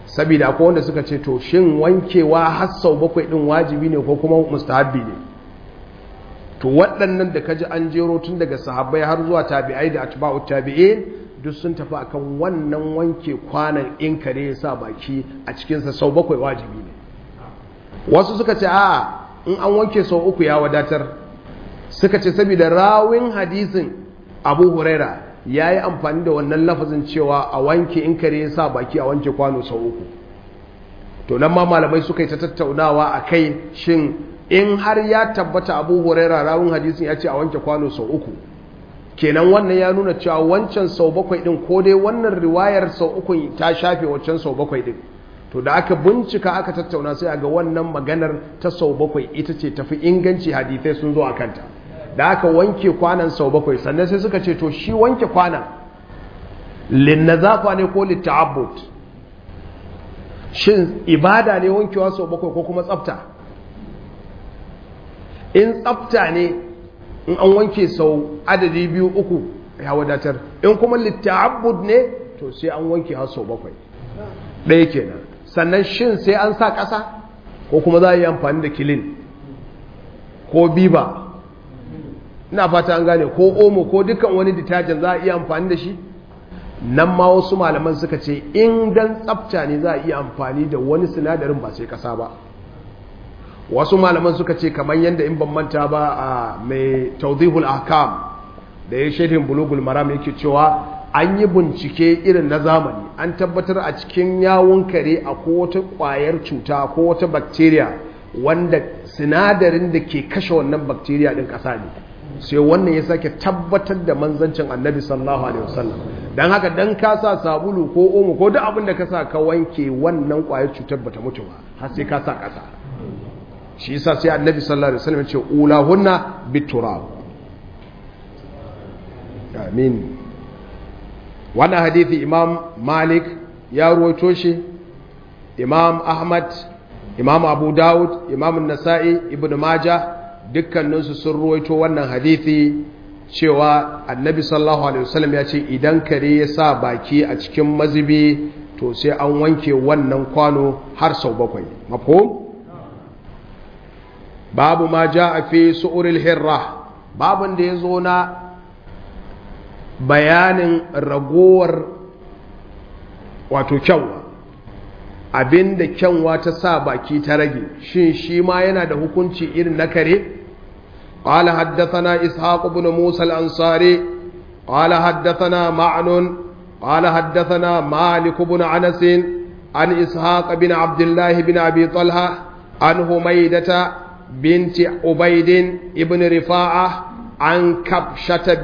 saboda akwai wanda suka ce to shin wankewa har sau 7 din wajibi ne ko kuma mustahabbi ne? to waɗannan da kaji an jero tun daga sahabbai har zuwa tabi'ai da atba'ut tabi'in duk sun tafi akan wannan wanke kwanan in kare ya sa baki a cikinsa sau 7 wajibi ne. Wasu suka ce a in an wanke sau 3 ya wadatar, suka ce saboda rawin hadisin Abu Huraira ya yi amfani da wannan lafazin cewa a wanke in kare ya sa baki a wanke kwano sau 3. to nan ma malamai suka yi ta tattaunawa a kai shin in har ya tabbata Abu Huraira rawin hadisin ya ce a wanke kwano sau 3, kenan wannan ya nuna cewa wancan sau 7 din ko dai wannan riwayar sau 3 ta shafe wancan sau 7 din. to da aka bincika aka tattauna sai a ga wannan maganar ta sau 7 ita ce tafi inganci, hadithai sun zo a kanta. da aka wanke kwanan sau 7 sannan sai suka ce to shi wanke kwanan linnazafa ne ko litta'abbud, shin ibada ne wankewa sau 7 ko kuma tsafta? in tsafta ne in an wanke sau adadi 2 3 ya wadatar, in kuma litta'abbud ne to sai an wanke har sau 7 ɗaya kenan. sannan shin sai an sa ƙasa ko kuma za a yi amfani da kilin ko biba, ina fata an gane, ko omo ko dukkan wani detergent za a iya amfani da shi? nan ma wasu malaman suka ce in dan tsafta ne za a iya amfani da wani sinadarin ba sai ƙasa ba. wasu malaman suka ce kamar yadda in ban manta ba a mai tawdihul ahkam da ya sharhin bulugul maram yake cewa an yi bincike irin na zamani, an tabbatar a cikin yawon kare akwai wata kwayar cuta ko wata bacteria wanda sinadarin da ke kashe wannan bacteria din ƙasa ne. sai wannan ya sake tabbatar da manzancin annabi sallallahu alaihi wasallam. dan haka dan ka sa sabulu ko omo ko duk abin da ka sa ka wanke wannan kwayar cutar bata mutu ba har sai ka sa ƙasa. shi yasa sai annabi sallallahu alaihi wasallam ya ce ulahunna biturab. amin. wannan hadithi imam Malik ya ruwaito shi, imam Ahmad, imam Abu Dawud, imam Nasa'i, Ibn Majah dukkaninsu sun ruwaito wannan hadithi cewa annabi sallallahu alaihi wasallam ya ce idan kare ya sa baki a cikin mazubi to sai an wanke wannan kwano har sau 7. mafhum? babu ma ja'a fi su'uril hirra, babun da ya zo na bayanin ragowar wato kyanwa, abinda kyanwa ta sa baki ta rage, shin shi ma yana da hukunci irin na kare? قال حدثنا إسحاق بن موسى الأنصاري قال حدثنا معن قال حدثنا مالك بن أنس عن إسحاق بن عبد الله بن أبي طلحة عن هميدة بنت عبيد ابن رفاعة عن كبشة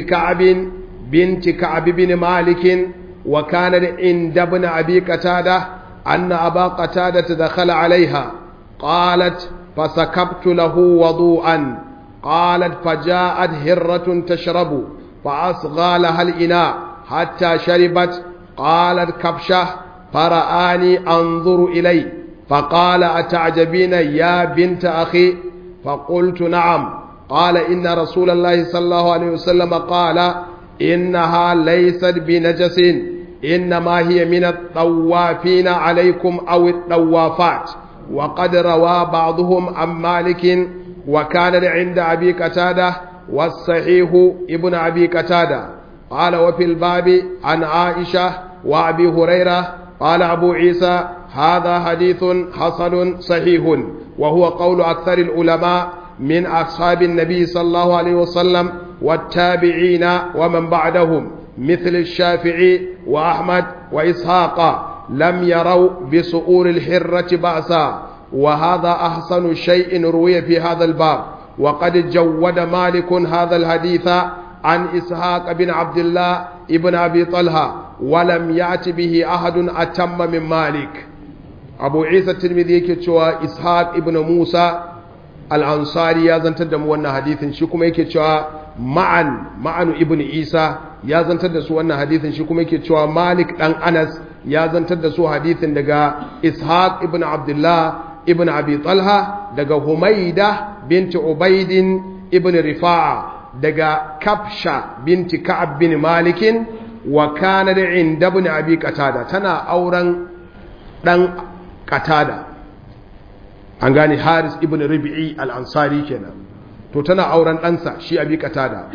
بنت كعب بن مالك وكان عند ابن أبي قتادة أن أبا قتادة دخل عليها قالت فسكبت له وضوءا قالت فجاءت هرة تشرب فأصغى لها الإناء حتى شربت قالت كبشة فرآني أنظر إلي فقال أتعجبين يا بنت أخي فقلت نعم قال إن رسول الله صلى الله عليه وسلم قال إنها ليست بنجس إنما هي من الطوافين عليكم أو الطوافات وقد روى بعضهم عن مالك وكان عند أبي قتادة والصحيح ابن أبي قتادة قال وفي الباب عن عائشة وأبي هريرة قال أبو عيسى هذا حديث حسن صحيح وهو قول أكثر العلماء من أصحاب النبي صلى الله عليه وسلم والتابعين ومن بعدهم مثل الشافعي وأحمد وإسحاق لم يروا بسؤور الحرة بأسا وهذا أحسن شيء روي في هذا الباب وقد جود مالك هذا الحديث عن إسحاق بن عبد الله ابن أبي طلحة ولم يأت به أحد أتم من مالك. أبو عيسى الترمذي كتشوى إسحاق ابن موسى الأنصاري يازن تدم وانا حديث شكم يكتشوى معن ابن عيسى يازن تدسو وانا حديث شكم يكتشوى مالك عن أنس يازن تدسو حديث دقى إسحاق ابن عبد الله ابن أبي طلحة دقى هميدة بنت عبيد ابن رفاعة دقى كبشة بنت كعب بن مالك وكان عند ابن أبي قتادة تنا أورا dan Qatada, an gane Haris ibn Rabi'i al-Ansari kenan, to tana auren ɗansa shi Abi Qatada.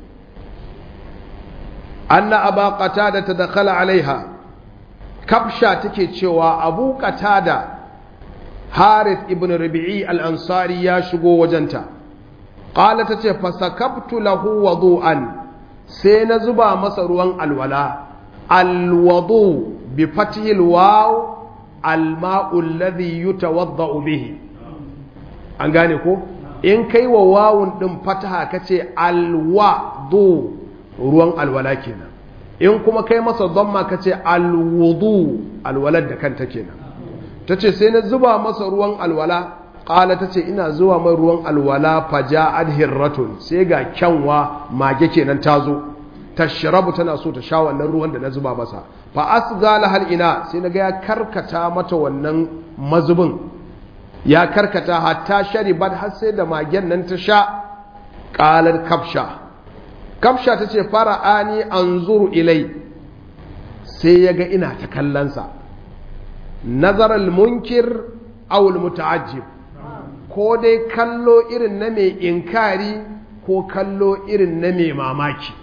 Anna Aba Qatada tadakhala alaiha, Kabsha take cewa Abu Qatada Haris ibn Rabi'i al-Ansari ya shigo wajenta. Qala tace fasakabtu lahu wudu'an, sai na zuba masa ruwan alwala. Alwudu bi fathil waw alma'u alladhi yutawaddau bihi. An gane ko? In kai wa wawun din fataha kace alwudu, ruwan alwala kenan. In kuma kai masa dhamma kace alwudu, alwalad da kanta kenan. Tace sai na zuba masa ruwan alwala. Qala tace ina zuwa mai ruwan alwala faja'at hirratun, sai ga kyanwa mage kenan tazo tashrabu, tana so ta sha wannan ruwan da na zuba masa. Fa asgala hal ina, sai naga ya karkata mata wannan mazubin, ya karkata hatta sharibat, har sai da magen nan ta sha. Qalat Kabsha tace fara'ani anzuru ilai, sai yaga ina ta kallansa. Nazar al-munkir aw al-muta'ajjib, ko dai kallo irin na mai inkari ko kallo irin na mai mamaki.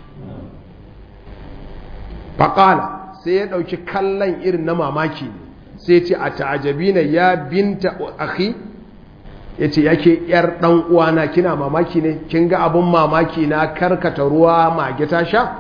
Faƙala, sai ya ɗauki kallon irin na mamaki ne, sai ce a ta'ajabina ya binta akhi, ya ce yake ‘yar ɗan uwana kina mamaki ne, kin ga abin mamaki na karkata ruwa mage ta sha?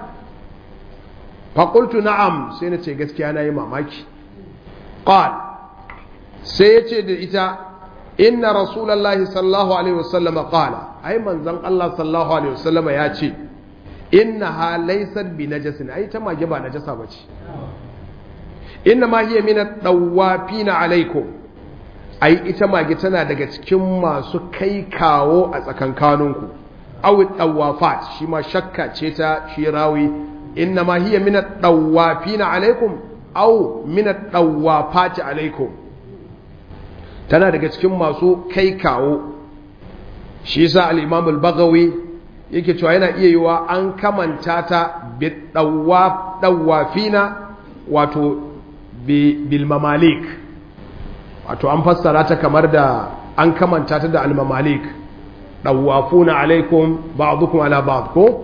Faƙultu na'am, sai na ce gaskiya na yi mamaki. Ƙal, sai ya ce da ita, inna Rasulallah sallallahu Alaihi wasallama ƙala, ai manzan Allah sallallahu Alaihi wasallama ya ce, inna ha laysat bi najasin, ai ta mage ba najasa bace. Inna ma hiya min ad-dawafina alaikum, ai ita mage tana daga cikin masu kai kawo a tsakankaninku. Aw ad-dawafat, shi ma shakka ce ta shi rawi. Inna ma hiya min ad-dawafina alaikum aw min ad-dawafati alaikum, tana daga cikin masu kai kawo. Shi yasa al-Imam al-Baghawi yake cewa yana iya yiwa an kamanta ta dawafina, wato bil mamalik, wato an fassara ta kamar da an kamanta ta da al mamalik, dawafuna alaikum ba'dukum ala ba'd, ko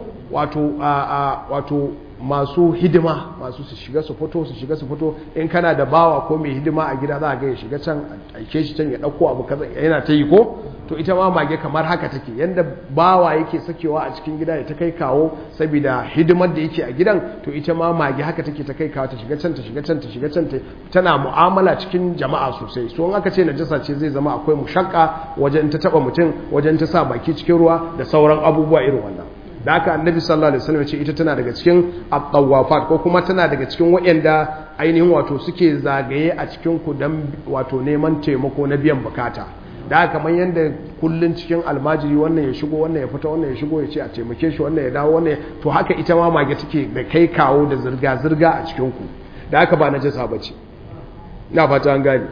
wato masu hidima, masu su shiga su fito, in kana da bawa ko mai hidima a gida za ga ya shiga can, aike shi can ya dauko abu kaza yana ta yi ko. To ita ma mage kamar haka take, yanda bawa yake sakewa a cikin gida ya ta kai kawo saboda hidimar da yake a gidan, to ita ma mage haka take ta kai kawo, ta shiga can ta shiga can ta shiga can, tana mu'amala cikin jama'a sosai. So in aka ce najasa ce zai zama akwai mushakka wajen ta taba mutum, wajen ta sa baki cikin ruwa da sauran abubuwa irin wannan. Da haka annabi sallallahu alaihi wasallam ya ce ita tana daga cikin at-tawafat, ko kuma tana daga cikin waɗanda ainihin wato suke zagaye a cikin ku dan wato neman taimako na biyan bukata. Da haka kamar yanda kullun cikin almajiri wannan ya shigo wannan ya fita, wannan ya shigo ya ce a taimake shi, wannan ya dawo, wannan, to haka ita ma mage take da kai kawo da zirga zirga a cikin ku. Da haka ba najasa bace, ina fata an gane.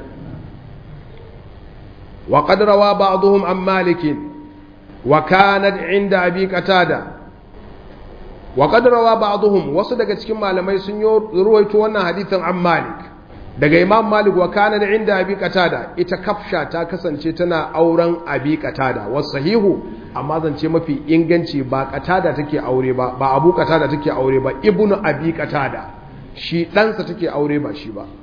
Wa qad rawa ba'dhum an Malik wa kanat 'inda Abi Qatada. Wa qad rawa ba'dhum, wasu daga cikin malamai sun yi ruwaito wannan hadithin an Malik daga Imam Malik, wa kana da inda Abi Qatada, ita Kabsha ta kasance tana auren Abi Qatada. Was sahihu, amma zance mafi inganci ba Qatada take aure ba, ba Abu Qatada take aure ba, ibnu Abi Qatada, shi ɗansa take aure ba shi ba.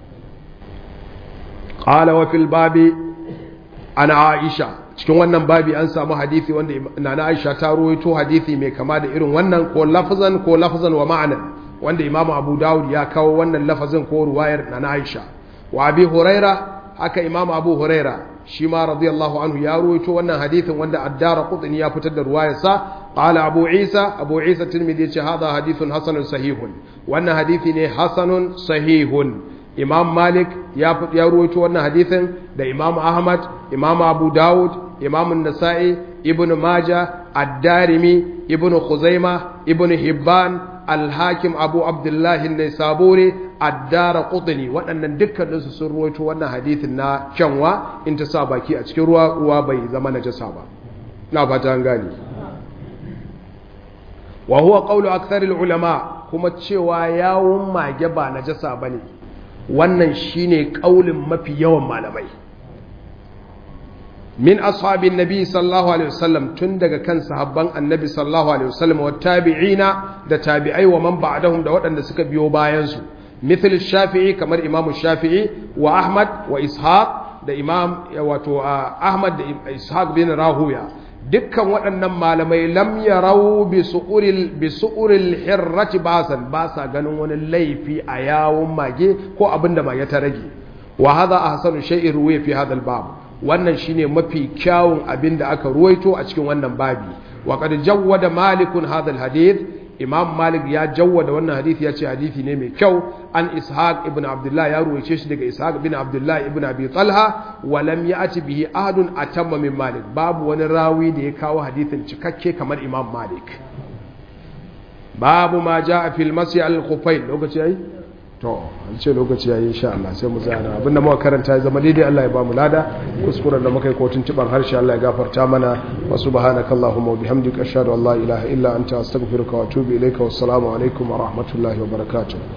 Qala wa fil babi ana Aisha, cikin wannan babi an samu hadisi wanda nana Aisha ta ruwaito hadisi mai kama da irin wannan, ko lafzan wa ma'anan, wanda Imam Abu Dawud ya kawo wannan lafazin ko ruwayar nana Aisha. Wa Abi Huraira, haka Imam Abu Huraira shi ma radiyallahu anhu ya ruwaito wannan hadisin wanda Ad-Daraqutni ya fitar da ruwayarsa. Qala Abu Isa Tirmidhi yace hadha hadithun hasanun sahihun, wannan hadisi ne hasanun sahihun. Imam Malik ya ruwaito wannan hadisin da Imam Ahmad, Imam Abu Dawud, Imam An-Nasa'i, Ibn Majah, Ad-Darimi, Ibn Khuzaimah, Ibn Hibban, Al-Hakim Abu Abdullah An-Naisaburi, Ad-Daraqutni, waɗannan dukkaninsu sun ruwaito wannan hadisin na kyanwa in ta sa baki a cikin ruwa bai zama najasa ba. Na fata an gane. Wa huwa qawlu aktharil ulama, kuma cewa yawun mage ba najasa bane wannan shine kaulin mafi yawan malamai min ashabin nabi sallallahu alaihi wasallam tun daga kan sahabban annabi sallallahu alaihi wasallam wa tabi'ina da tabi'ai wa man ba'dahum da waɗanda suka biyo bayan su mithl shafi'i kamar imamu shafi'i wa ahmad wa ishaq da imam wato ahmad da ishaq bin rahuya dukkan waɗannan malamai lam yarau bi su'uril hirrati basan ba sa ganin wani laifi a yawon mage ko abinda mage ta rage wa hadha ahsanu shay'in ruwiya fi hadha al-bab wannan shine mafi kyawun abin da aka ruwaito a cikin wannan babi wa qad jawwada malikun hadha alhadith imam malik ya jawwada wannan hadisi ya ce hadisi ne mai kyau an ishaq ibn abdullah ya ruwaice shi daga ishaq ibn abdullah ibn abi talha wa lam ya'ti bihi ahadun atamma min malik babu wani rawi da ya kawo hadisin cikakke kamar imam malik babu ma jaa fil masyi al khuffain lokaci yayi to an ce lokaci yayi insha Allah sai mu tsaya abinda muka karanta ya zama daidai Allah ya ba mu lada kuskuren da muka yi ko tuntuban harshe Allah ya gafarta mana wa subhanakallahumma wa bihamdika ashhadu an la ilaha illa anta astaghfiruka wa atubu ilayka wassalamu alaikum wa rahmatullahi wa barakatuh